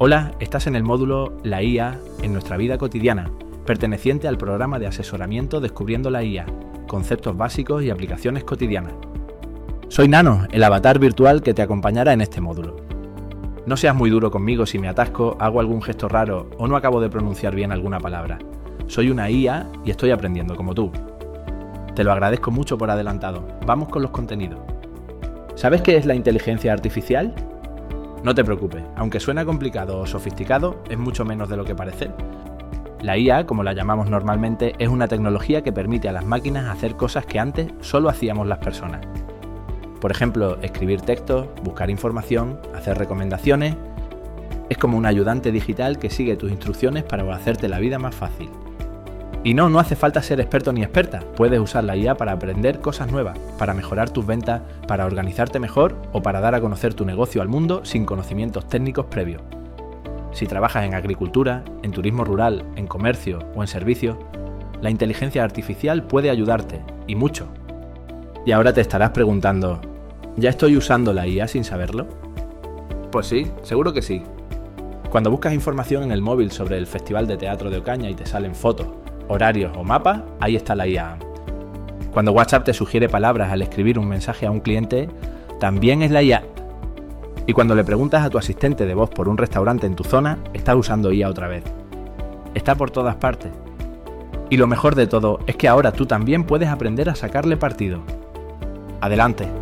Hola, estás en el módulo La IA en nuestra vida cotidiana, perteneciente al programa de asesoramiento Descubriendo la IA, conceptos básicos y aplicaciones cotidianas. Soy Nano, el avatar virtual que te acompañará en este módulo. No seas muy duro conmigo si me atasco, hago algún gesto raro o no acabo de pronunciar bien alguna palabra. Soy una IA y estoy aprendiendo como tú. Te lo agradezco mucho por adelantado. Vamos con los contenidos. ¿Sabes qué es la inteligencia artificial? No te preocupes, aunque suena complicado o sofisticado, es mucho menos de lo que parece. La IA, como la llamamos normalmente, es una tecnología que permite a las máquinas hacer cosas que antes solo hacíamos las personas. Por ejemplo, escribir textos, buscar información, hacer recomendaciones. Es como un ayudante digital que sigue tus instrucciones para hacerte la vida más fácil. Y no hace falta ser experto ni experta. Puedes usar la IA para aprender cosas nuevas, para mejorar tus ventas, para organizarte mejor o para dar a conocer tu negocio al mundo sin conocimientos técnicos previos. Si trabajas en agricultura, en turismo rural, en comercio o en servicios, la inteligencia artificial puede ayudarte, y mucho. Y ahora te estarás preguntando, ¿ya estoy usando la IA sin saberlo? Pues sí, seguro que sí. Cuando buscas información en el móvil sobre el Festival de Teatro de Ocaña y te salen fotos, horarios o mapas, ahí está la IA. Cuando WhatsApp te sugiere palabras al escribir un mensaje a un cliente, también es la IA. Y cuando le preguntas a tu asistente de voz por un restaurante en tu zona, estás usando IA otra vez. Está por todas partes. Y lo mejor de todo es que ahora tú también puedes aprender a sacarle partido. Adelante.